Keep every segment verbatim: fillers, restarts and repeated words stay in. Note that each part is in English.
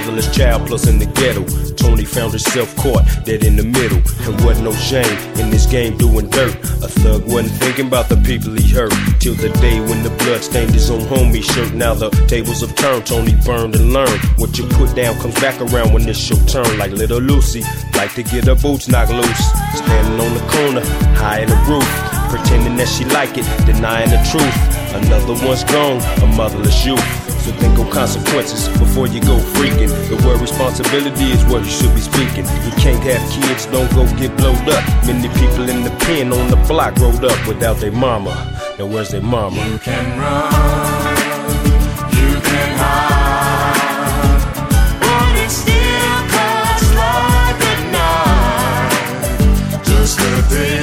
motherless child plus in the ghetto. Tony found himself caught dead in the middle. And wasn't no shame in this game doing dirt. A thug wasn't thinking about the people he hurt, till the day when the blood stained his own homie shirt. Now the tables have turned, Tony burned and learned. What you put down comes back around when it's your turn. Like little Lucy, like to get her boots knocked loose. Standing on the corner, high in the roof, pretending that she like it, denying the truth. Another one's gone, a motherless youth. So think of consequences before you go freaking. The word responsibility is what you should be speaking. You can't have kids, don't go get blowed up. Many people in the pen on the block rolled up without their mama. Now where's their mama? You can run, you can hide, but it still cuts like a knife. Just a day.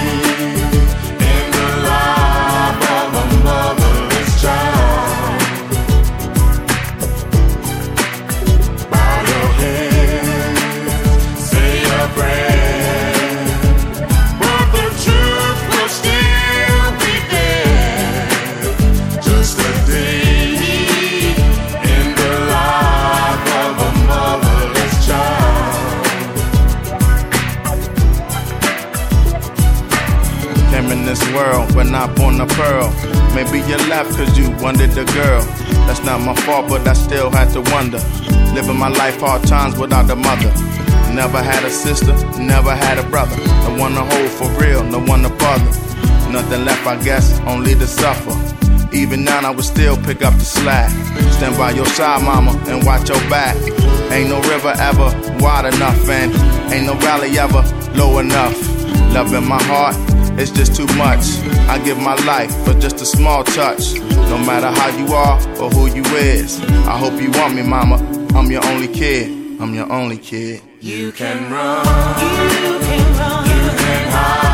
World, but not born a pearl. Maybe you left cause you wanted the girl. That's not my fault, but I still had to wonder. Living my life hard times without a mother. Never had a sister, never had a brother. No one to hold for real, no one to bother. Nothing left, I guess, only to suffer. Even now I would still pick up the slack. Stand by your side, mama, and watch your back. Ain't no river ever wide enough, and ain't no valley ever low enough. Love in my heart, it's just too much. I give my life for just a small touch. No matter how you are or who you is, I hope you want me, mama. I'm your only kid. I'm your only kid. You can run, you can run, you can hide.